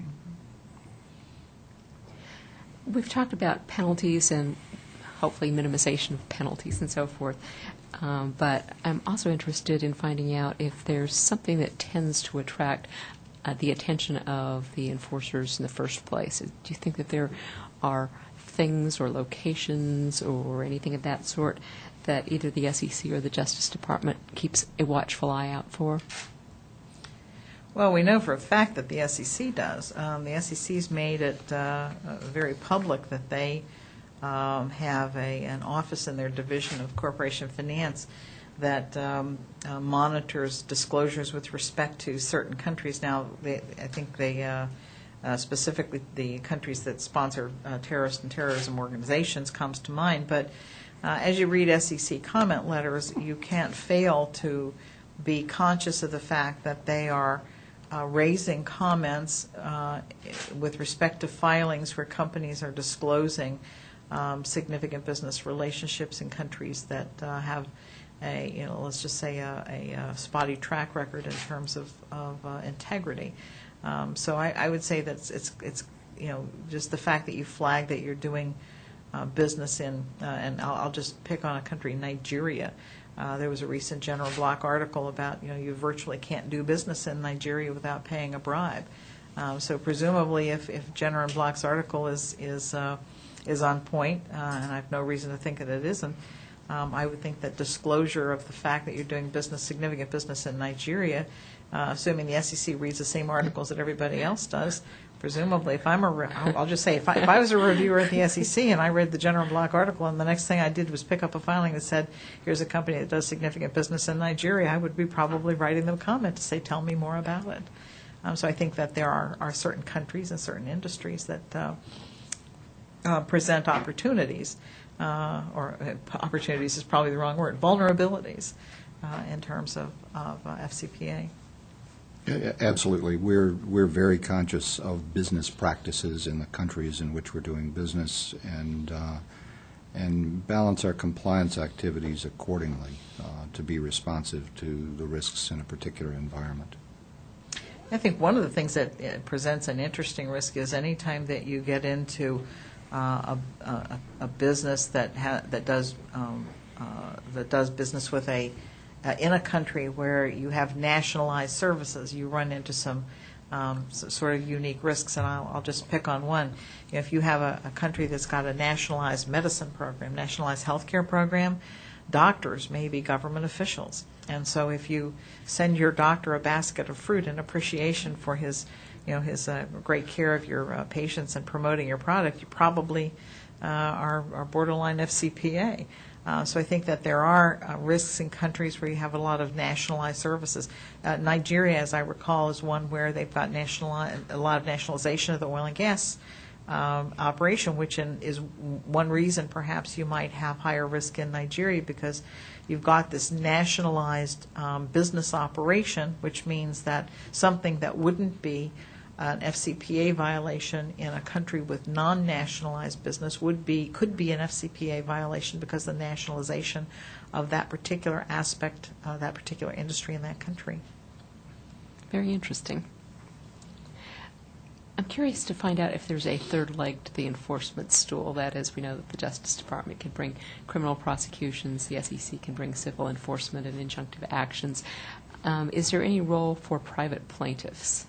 We've talked about penalties and hopefully minimization of penalties and so forth. Um, but I'm also interested in finding out if there's something that tends to attract uh, the attention of the enforcers in the first place. Do you think that there are things or locations or anything of that sort that either the S E C or the Justice Department keeps a watchful eye out for? Well, we know for a fact that the S E C does. Um, the S E C's made it uh, very public that they Um, have a, an office in their division of corporation finance that um, uh, monitors disclosures with respect to certain countries. Now, they, I think they uh, uh, specifically the countries that sponsor uh, terrorist and terrorism organizations comes to mind. But uh, as you read S E C comment letters, you can't fail to be conscious of the fact that they are uh, raising comments uh, with respect to filings where companies are disclosing Um, significant business relationships in countries that uh, have a, you know, let's just say a, a, a spotty track record in terms of, of uh, integrity. Um, so I, I would say that it's, it's, it's, you know, just the fact that you flag that you're doing uh, business in, uh, and I'll, I'll just pick on a country, Nigeria. Uh, there was a recent General Block article about, you know, you virtually can't do business in Nigeria without paying a bribe. Um, so presumably if, if General Block's article is, is uh, is on point, uh, and I have no reason to think that it isn't. Um, I would think that disclosure of the fact that you're doing business, significant business in Nigeria, uh, assuming the S E C reads the same articles that everybody else does, presumably, if I'm a, re- I'll just say, if I, if I was a reviewer at the S E C and I read the General Block article, and the next thing I did was pick up a filing that said, here's a company that does significant business in Nigeria, I would be probably writing them a comment to say, tell me more about it. Um, so I think that there are, are certain countries and certain industries that uh, Uh, present opportunities, uh, or uh, opportunities is probably the wrong word, vulnerabilities uh, in terms of, of uh, F C P A. Yeah, absolutely. We're we're very conscious of business practices in the countries in which we're doing business, and uh, and balance our compliance activities accordingly uh, to be responsive to the risks in a particular environment. I think one of the things that uh, presents an interesting risk is any time that you get into Uh, a, a, a business that ha- that does um, uh, that does business with a uh, in a country where you have nationalized services, you run into some um, s- sort of unique risks, and I'll, I'll just pick on one. You know, if you have a, a country that's got a nationalized medicine program, nationalized health care program, doctors may be government officials. And so if you send your doctor a basket of fruit in appreciation for his, you know, his uh, great care of your uh, patients and promoting your product, you probably uh, are, are borderline F C P A. Uh, so I think that there are uh, risks in countries where you have a lot of nationalized services. Uh, Nigeria, as I recall, is one where they've got national, a lot of nationalization of the oil and gas um, operation, which in, is one reason perhaps you might have higher risk in Nigeria, because you've got this nationalized um, business operation, which means that something that wouldn't be an F C P A violation in a country with non-nationalized business would be could be an F C P A violation because of the nationalization of that particular aspect, uh, that particular industry in that country. Very interesting. I'm curious to find out if there's a third leg to the enforcement stool. That is, we know that the Justice Department can bring criminal prosecutions, the S E C can bring civil enforcement and injunctive actions. Um, is there any role for private plaintiffs?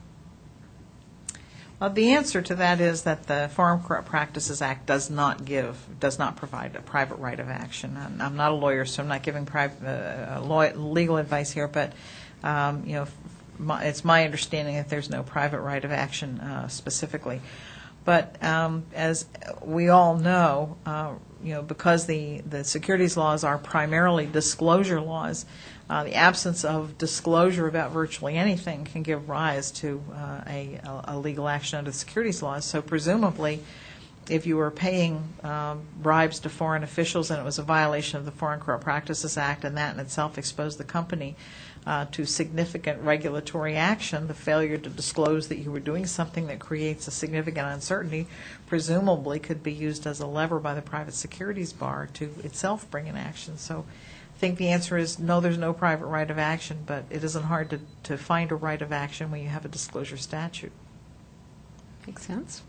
Well, the answer to that is that the Foreign Corrupt Practices Act does not give, does not provide a private right of action. I'm, I'm not a lawyer, so I'm not giving private, uh, law, legal advice here, but um, you know, my, it's my understanding that there's no private right of action uh, specifically. But um, as we all know, uh, you know, because the, the securities laws are primarily disclosure laws, Uh, the absence of disclosure about virtually anything can give rise to uh, a, a legal action under the securities laws. So presumably, if you were paying um, bribes to foreign officials and it was a violation of the Foreign Corrupt Practices Act, and that in itself exposed the company uh, to significant regulatory action, the failure to disclose that you were doing something that creates a significant uncertainty presumably could be used as a lever by the private securities bar to itself bring an action. So I think the answer is no, there's no private right of action, but it isn't hard to, to find a right of action when you have a disclosure statute. Makes sense.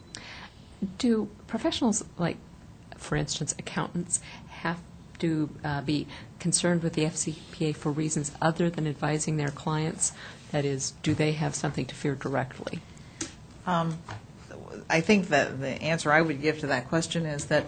Do professionals, like, for instance, accountants, have to uh, be concerned with the F C P A for reasons other than advising their clients? That is, do they have something to fear directly? Um, I think that the answer I would give to that question is that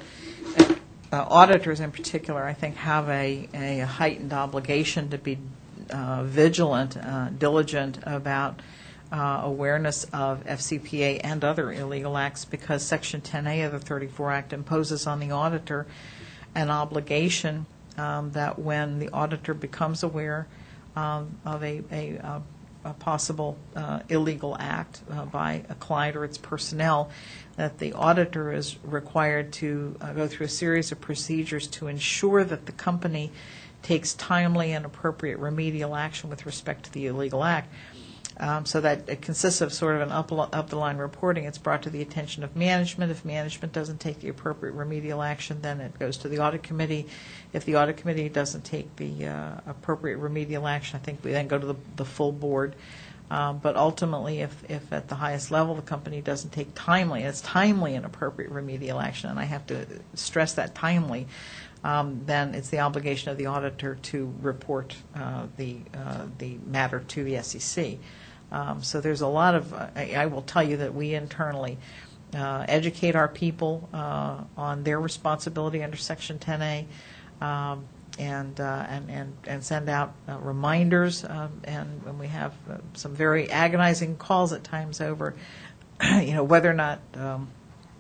Uh, auditors in particular, I think, have a, a heightened obligation to be uh, vigilant, uh, diligent about uh, awareness of F C P A and other illegal acts, because Section ten A of the thirty-four Act imposes on the auditor an obligation um, that when the auditor becomes aware um, of a, a, a, a possible uh, illegal act uh, by a client or its personnel, that the auditor is required to uh, go through a series of procedures to ensure that the company takes timely and appropriate remedial action with respect to the illegal act. Um, so that it consists of sort of an up, up the line reporting. It's brought to the attention of management. If management doesn't take the appropriate remedial action, then it goes to the audit committee. If the audit committee doesn't take the uh, appropriate remedial action, I think we then go to the, the full board. Um, but ultimately, if, if at the highest level the company doesn't take timely, it's timely and appropriate remedial action, and I have to stress that timely, um, then it's the obligation of the auditor to report uh, the uh, the matter to the S E C. Um, so there's a lot of, uh, I, I will tell you that we internally uh, educate our people uh, on their responsibility under Section ten A. Um, And, uh, and and and send out uh, reminders, um, and when we have uh, some very agonizing calls at times over, you know, whether or not um,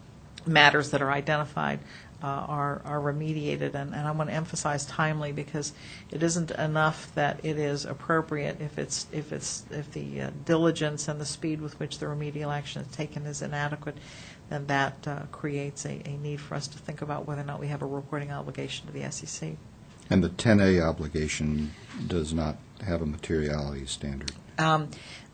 matters that are identified uh, are are remediated, and, and I want to emphasize timely, because it isn't enough that it is appropriate if it's if it's if the uh, diligence and the speed with which the remedial action is taken is inadequate, then that uh, creates a, a need for us to think about whether or not we have a reporting obligation to the S E C. And the ten A obligation does not have a materiality standard. Um,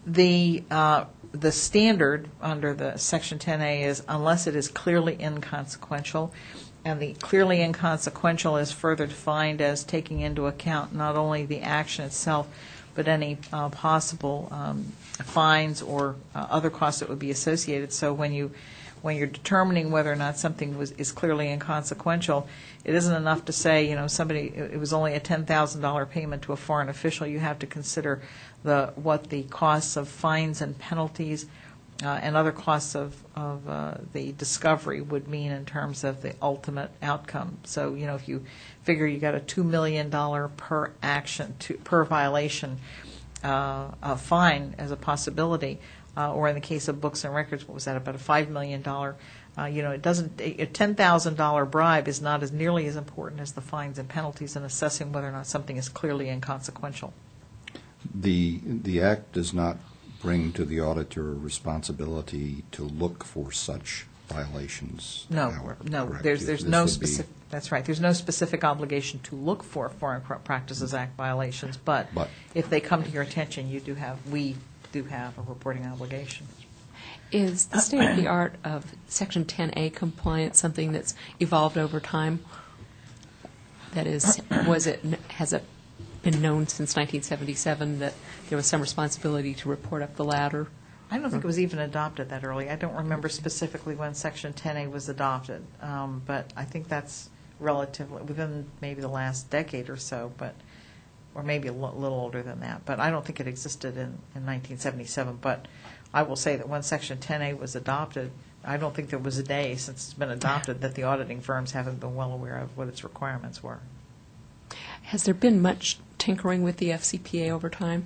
the uh, the standard under the Section ten A is unless it is clearly inconsequential, and the clearly inconsequential is further defined as taking into account not only the action itself, but any uh, possible um, fines or uh, other costs that would be associated. So when you when you're determining whether or not something was is clearly inconsequential, it isn't enough to say, you know, somebody, it was only a ten thousand dollars payment to a foreign official. You have to consider the what the costs of fines and penalties uh, and other costs of, of uh, the discovery would mean in terms of the ultimate outcome. So, you know, if you figure you got a two million dollars per action, to, per violation uh, a fine as a possibility, uh, or in the case of books and records, what was that, about a five million dollars, uh, you know, it doesn't, a ten thousand dollars bribe is not as nearly as important as the fines and penalties in assessing whether or not something is clearly inconsequential. The, the Act does not bring to the auditor responsibility to look for such violations. No, however, no, correct? there's, there's This no would be- specific, that's right, there's no specific obligation to look for Foreign Corrupt Practices Act violations, but But- if they come to your attention, you do have, we do have a reporting obligation. Is the state-of-the-art of Section ten A compliance something that's evolved over time? That is, was it, has it been known since nineteen seventy-seven that there was some responsibility to report up the ladder? I don't think it was even adopted that early. I don't remember specifically when Section ten A was adopted, um, but I think that's relatively, within maybe the last decade or so, but, or maybe a l- little older than that. But I don't think it existed in, in nineteen seventy-seven. But I will say that when Section ten A was adopted, I don't think there was a day since it's been adopted that the auditing firms haven't been well aware of what its requirements were. Has there been much tinkering with the F C P A over time?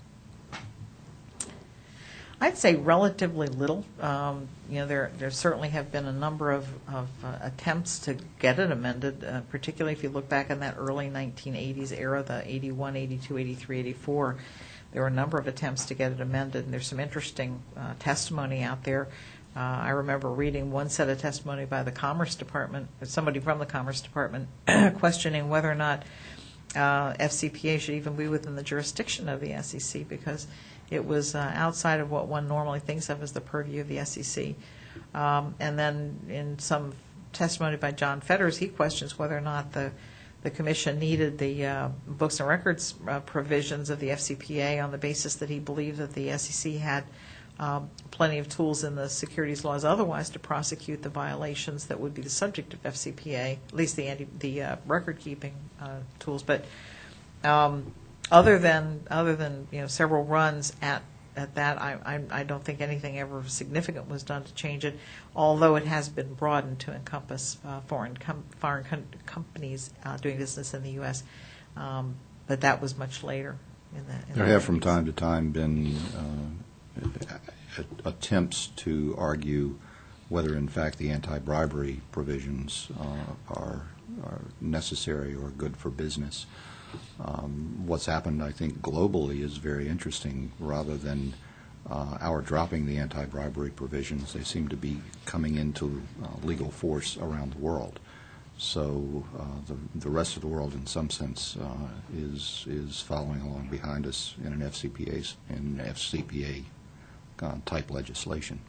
I'd say relatively little. Um, you know, there there certainly have been a number of, of uh, attempts to get it amended, uh, particularly if you look back in that early nineteen eighties era, the eighty-one, eighty-two, eighty-three, eighty-four. There were a number of attempts to get it amended, and there's some interesting uh, testimony out there. Uh, I remember reading one set of testimony by the Commerce Department, somebody from the Commerce Department, questioning whether or not uh, F C P A should even be within the jurisdiction of the S E C, because it was uh, outside of what one normally thinks of as the purview of the S E C. Um, and then in some testimony by John Fetters, he questions whether or not the, the Commission needed the uh, books and records uh, provisions of the F C P A on the basis that he believed that the S E C had um, plenty of tools in the securities laws otherwise to prosecute the violations that would be the subject of F C P A, at least the, anti, the uh, record-keeping uh, tools. But um, Other than other than you know several runs at at that, I, I I don't think anything ever significant was done to change it. Although it has been broadened to encompass uh, foreign com- foreign com- companies uh, doing business in the U S, um, but that was much later. In the, in There the have from nineties. time to time been uh, attempts to argue whether in fact the anti-bribery provisions uh, are, are necessary or good for business. Um, what's happened, I think, globally is very interesting. Rather than uh, our dropping the anti-bribery provisions, they seem to be coming into uh, legal force around the world. So uh, the, the rest of the world, in some sense, uh, is is following along behind us in an F C P A in F C P A uh, type legislation.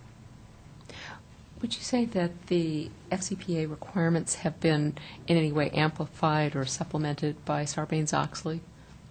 Would you say that the F C P A requirements have been in any way amplified or supplemented by Sarbanes-Oxley?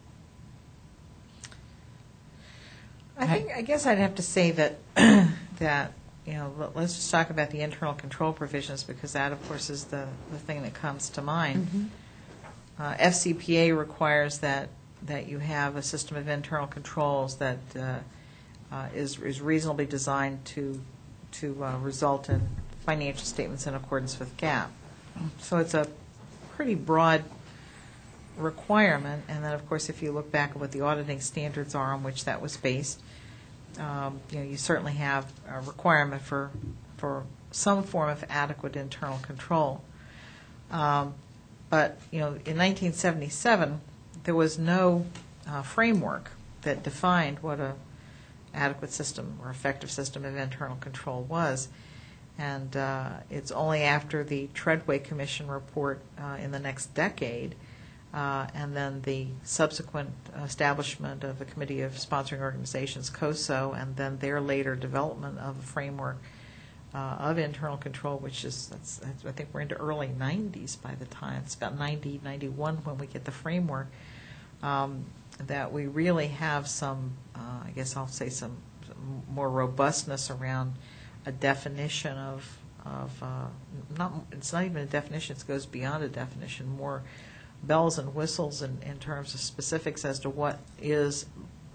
I think I guess I'd have to say that that you know let- let's just talk about the internal control provisions, because that, of course, is the, the thing that comes to mind. Mm-hmm. Uh, F C P A requires that that you have a system of internal controls that uh, uh, is is reasonably designed to to uh, result in financial statements in accordance with GAAP. So it's a pretty broad requirement. And then, of course, if you look back at what the auditing standards are on which that was based, um, you know, you certainly have a requirement for for some form of adequate internal control. Um, but, you know, in nineteen seventy-seven, there was no uh, framework that defined what a adequate system or effective system of internal control was. And uh, it's only after the Treadway Commission report uh, in the next decade uh, and then the subsequent establishment of the Committee of Sponsoring Organizations, COSO, and then their later development of a framework uh, of internal control, which is, that's, that's, I think we're into early nineties by the time. It's about ninety, ninety-one when we get the framework. Um, that we really have some, uh, I guess I'll say some, some more robustness around a definition of, of uh, not, it's not even a definition, it goes beyond a definition, more bells and whistles in, in terms of specifics as to what is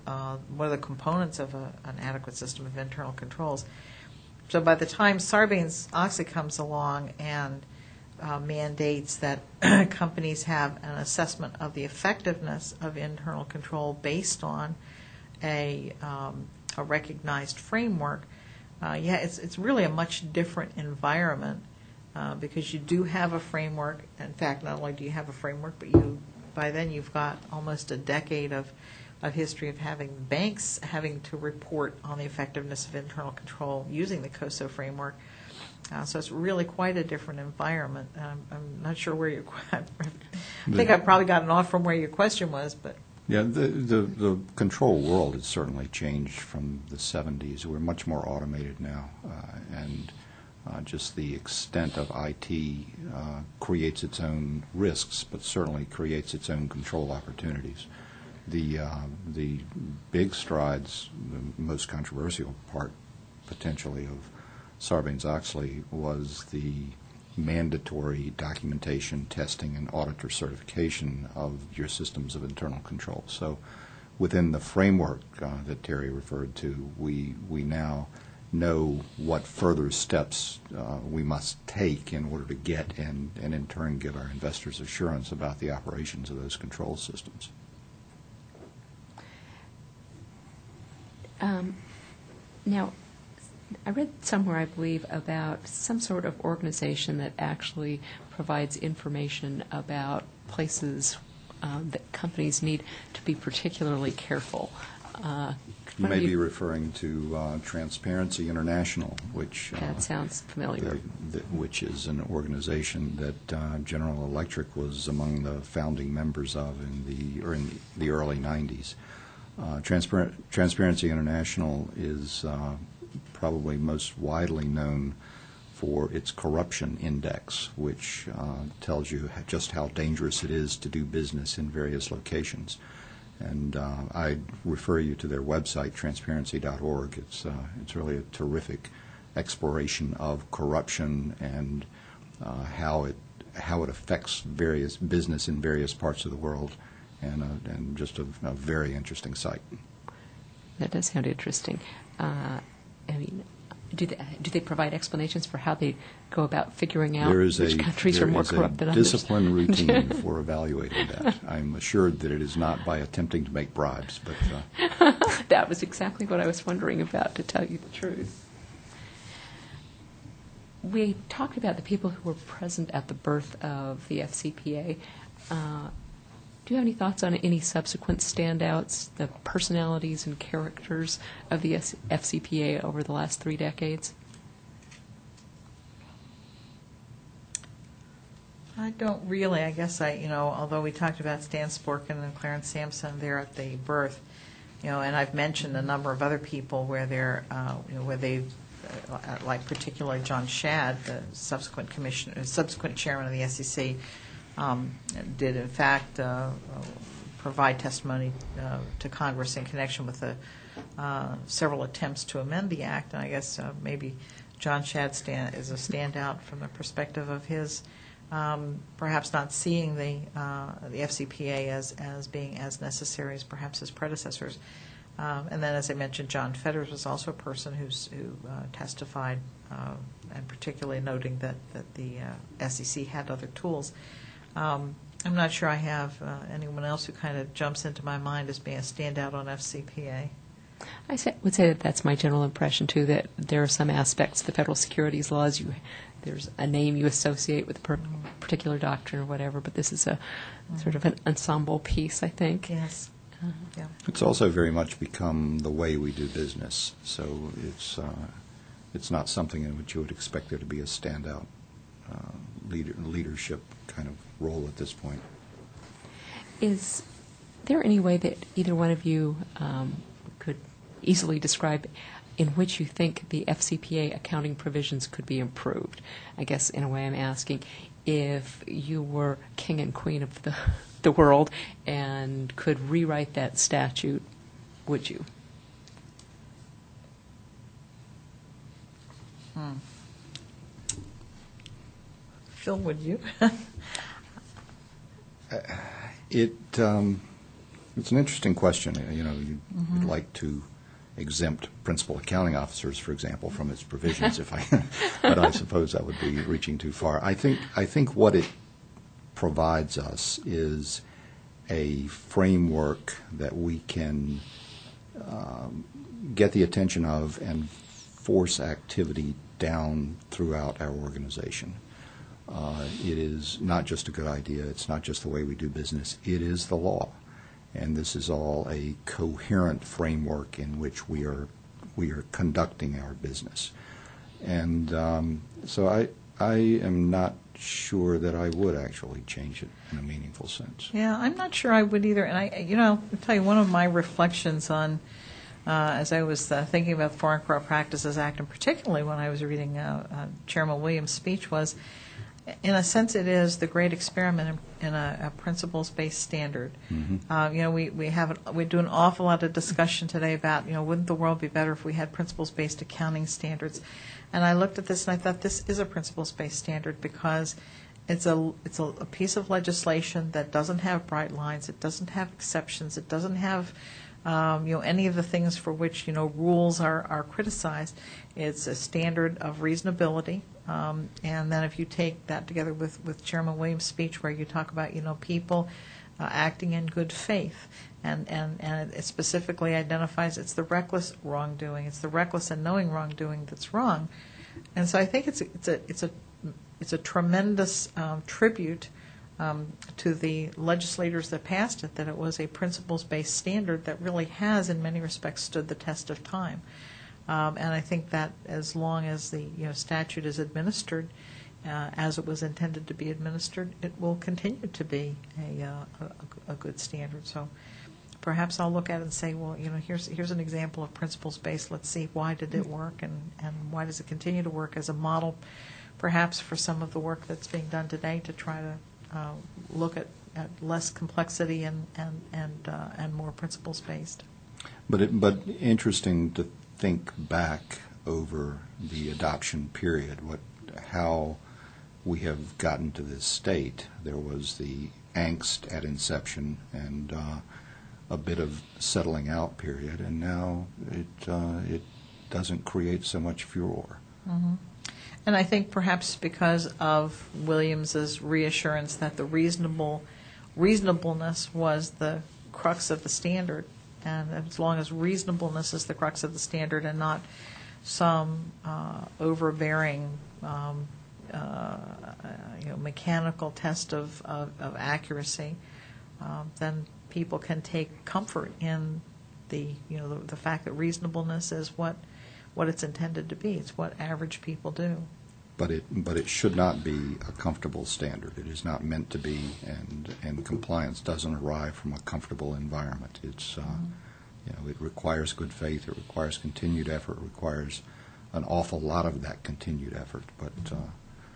uh, what are the components of a, an adequate system of internal controls. So by the time Sarbanes-Oxley comes along and uh, mandates that companies have an assessment of the effectiveness of internal control based on a, um, a recognized framework, uh, yeah, it's, it's really a much different environment uh, because you do have a framework. In fact, not only do you have a framework, but you by then you've got almost a decade of, of history of having banks having to report on the effectiveness of internal control using the COSO framework. Uh, so it's really quite a different environment. Um, I'm not sure where your I think I've probably gotten off from where your question was, but yeah, the, the the control world has certainly changed from the seventies. We're much more automated now, uh, and uh, just the extent of I T uh, creates its own risks, but certainly creates its own control opportunities. The uh, the big strides, the most controversial part potentially of Sarbanes-Oxley was the mandatory documentation, testing, and auditor certification of your systems of internal control. So within the framework uh, that Terry referred to, we, we now know what further steps uh, we must take in order to get and, and in turn give our investors assurance about the operations of those control systems. Um, now, I read somewhere, I believe, about some sort of organization that actually provides information about places um, that companies need to be particularly careful. Uh, You may you, be referring to uh, Transparency International, which uh, that sounds familiar. The, the, which is an organization that uh, General Electric was among the founding members of in the or in the early nineties. Uh, Transpar- Transparency International is uh, probably most widely known for its corruption index, which uh, tells you just how dangerous it is to do business in various locations. And uh, I'd refer you to their website, transparency dot org. It's, uh, it's really a terrific exploration of corruption and uh, how it how it affects various business in various parts of the world, and, uh, and just a, a very interesting site. That does sound interesting. Uh, I mean, do they, do they provide explanations for how they go about figuring out There is which a, countries there are more is corrupt a than others? discipline routine for evaluating that. I'm assured that it is not by attempting to make bribes, but uh, that was exactly what I was wondering about, to tell you the truth. We talked about the people who were present at the birth of the F C P A. Uh, do you have any thoughts on any subsequent standouts, the personalities and characters of the F C P A over the last three decades? I don't really. I guess I, you know, although we talked about Stan Sporkin and Clarence Sampson there at the birth, you know, and I've mentioned a number of other people where they're, uh, you know, where they've, uh, like particularly John Shadd, the subsequent commissioner, subsequent chairman of the S E C, um, did in fact uh, provide testimony uh, to Congress in connection with the uh, several attempts to amend the act. And I guess uh, maybe John Shadd stand, is a standout from the perspective of his. Um, perhaps not seeing the uh, the F C P A as, as being as necessary as perhaps his predecessors. Um, and then, as I mentioned, John Fetters was also a person who's, who uh, testified, uh, and particularly noting that, that the uh, S E C had other tools. Um, I'm not sure I have uh, anyone else who kind of jumps into my mind as being a standout on F C P A. I say, would say that that's my general impression, too, that there are some aspects of the federal securities laws. You, there's a name you associate with a per- particular doctrine or whatever, but this is a mm-hmm. sort of an ensemble piece, I think. Yes. Uh, yeah. It's also very much become the way we do business, so it's uh, it's not something in which you would expect there to be a standout uh, leader, leadership kind of role at this point. Is there any way that either one of you um, could easily describe in which you think the F C P A accounting provisions could be improved? I guess in a way I'm asking, if you were king and queen of the, the world and could rewrite that statute, would you? Hmm. Phil, would you? It um, It's an interesting question. You know, you'd, mm-hmm. you'd like to exempt principal accounting officers, for example, from its provisions, if I, but I suppose that would be reaching too far. I think I think what it provides us is a framework that we can um, get the attention of and force activity down throughout our organization. Uh, it is not just a good idea. It's not just the way we do business. It is the law. And this is all a coherent framework in which we are we are conducting our business. And um, so I I am not sure that I would actually change it in a meaningful sense. Yeah, I'm not sure I would either. And I, you know, I'll tell you one of my reflections on, uh, as I was uh, thinking about the Foreign Corrupt Practices Act, and particularly when I was reading uh, uh, Chairman Williams' speech, was, in a sense, it is the great experiment in, in a, a principles-based standard. Mm-hmm. Uh, you know, we we have an, we do an awful lot of discussion today about, you know, wouldn't the world be better if we had principles-based accounting standards? And I looked at this and I thought this is a principles-based standard because it's a it's a, a piece of legislation that doesn't have bright lines, it doesn't have exceptions, it doesn't have Um, you know, any of the things for which, you know, rules are, are criticized. It's a standard of reasonability. Um, and then if you take that together with, with Chairman Williams' speech where you talk about, you know, people uh, acting in good faith, and, and, and it specifically identifies it's the reckless wrongdoing, it's the reckless and knowing wrongdoing that's wrong. And so I think it's a, it's a, it's a, it's a tremendous um, tribute Um, to the legislators that passed it, that it was a principles-based standard that really has, in many respects, stood the test of time. Um, and I think that as long as the you know statute is administered uh, as it was intended to be administered, it will continue to be a, uh, a, a good standard. So perhaps I'll look at it and say, well, you know, here's here's an example of principles-based. Let's see, why did it work, and, and why does it continue to work as a model, perhaps for some of the work that's being done today to try to Uh, look at, at less complexity and and and, uh, and more principles based. But it, but interesting to think back over the adoption period. What how we have gotten to this state. There was the angst at inception and uh, a bit of settling out period, and now it uh, it doesn't create so much furor. Mm-hmm. And I think perhaps because of Williams's reassurance that the reasonable reasonableness was the crux of the standard, and as long as reasonableness is the crux of the standard and not some uh, overbearing, um, uh, you know, mechanical test of, of, of accuracy, um, then people can take comfort in the you know the, the fact that reasonableness is what. what it's intended to be. It's what average people do. But it but it should not be a comfortable standard. It is not meant to be, and and compliance doesn't arrive from a comfortable environment. It's uh, mm-hmm. you know it requires good faith. It requires continued effort. It requires an awful lot of that continued effort. But uh,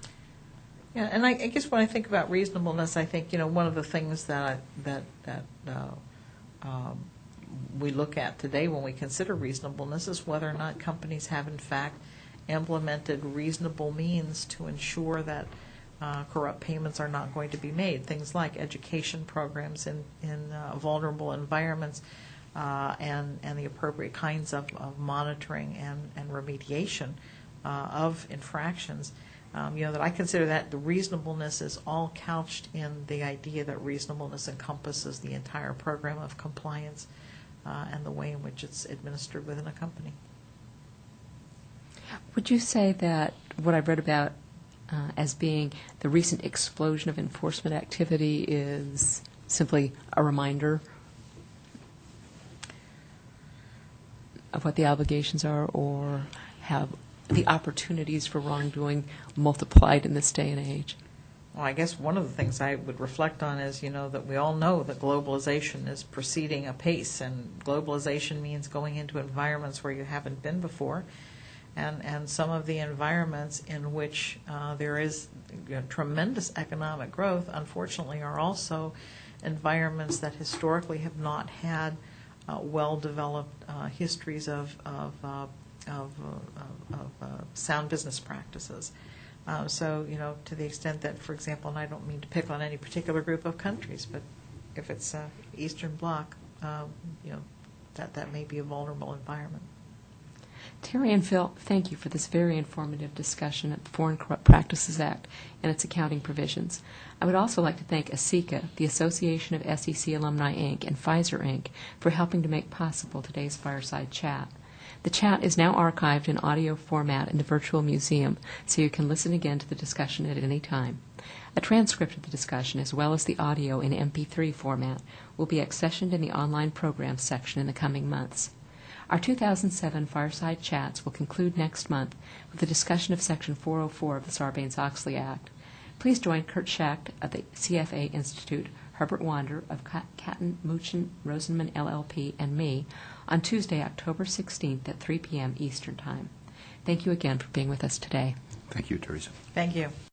yeah, and I, I guess when I think about reasonableness, I think you know one of the things that that that. Uh, um, we look at today when we consider reasonableness is whether or not companies have in fact implemented reasonable means to ensure that uh, corrupt payments are not going to be made. Things like education programs in, in uh, vulnerable environments uh, and, and the appropriate kinds of, of monitoring and, and remediation uh, of infractions. Um, you know, that I consider that the reasonableness is all couched in the idea that reasonableness encompasses the entire program of compliance Uh, and the way in which it's administered within a company. Would you say that what I've read about uh, as being the recent explosion of enforcement activity is simply a reminder of what the obligations are, or have the opportunities for wrongdoing multiplied in this day and age? Well, I guess one of the things I would reflect on is, you know, that we all know that globalization is proceeding apace, and globalization means going into environments where you haven't been before, and and some of the environments in which uh, there is you know, tremendous economic growth, unfortunately, are also environments that historically have not had uh, well-developed uh, histories of of, uh, of, uh, of, of uh, sound business practices. Uh, so, you know, to the extent that, for example, and I don't mean to pick on any particular group of countries, but if it's uh, Eastern Bloc, uh, you know, that that may be a vulnerable environment. Terry and Phil, thank you for this very informative discussion of the Foreign Corrupt Practices Act and its accounting provisions. I would also like to thank ASECA, the Association of S E C Alumni, Incorporated, and Pfizer, Incorporated, for helping to make possible today's fireside chat. The chat is now archived in audio format in the virtual museum, so you can listen again to the discussion at any time. A transcript of the discussion, as well as the audio in M P three format, will be accessioned in the online programs section in the coming months. Our two thousand seven Fireside Chats will conclude next month with a discussion of Section four oh four of the Sarbanes-Oxley Act. Please join Kurt Schacht of the C F A Institute, Herbert Wander of Catton, Muchen, Rosenman, L L P, and me on Tuesday, October sixteenth at three p.m. Eastern Time. Thank you again for being with us today. Thank you, Teresa. Thank you.